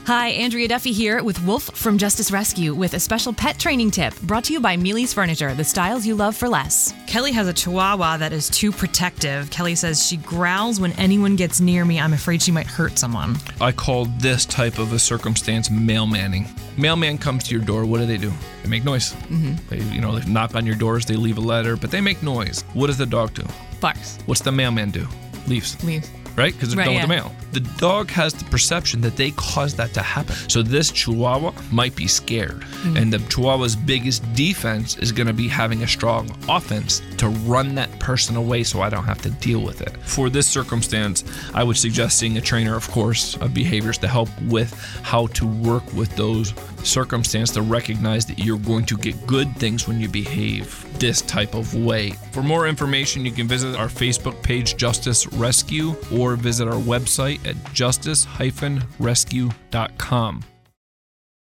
Hi, Andrea Duffy here with Wolf from Justice Rescue with a special pet training tip brought to you by Mealy's Furniture, the styles you love for less. Kelly has a Chihuahua that is too protective. Kelly says she growls when anyone gets near me. I'm afraid she might hurt someone. I call this type of a circumstance mailmanning. Mailman comes to your door. What do? They make noise. Mm-hmm. They knock on your doors. They leave a letter, but they make noise. What does the dog do? Barks. What's the mailman do? Leaves. Right? Because they're done with the mail. The dog has the perception that they caused that to happen. So this Chihuahua might be scared. Mm-hmm. And the Chihuahua's biggest defense is going to be having a strong offense to run that person away so I don't have to deal with it. For this circumstance, I would suggest seeing a trainer, of course, of behaviors to help with how to work with those circumstances to recognize that you're going to get good things when you behave this type of way. For more information, you can visit our Facebook page, Justice Rescue, or visit our website at justice-rescue.com.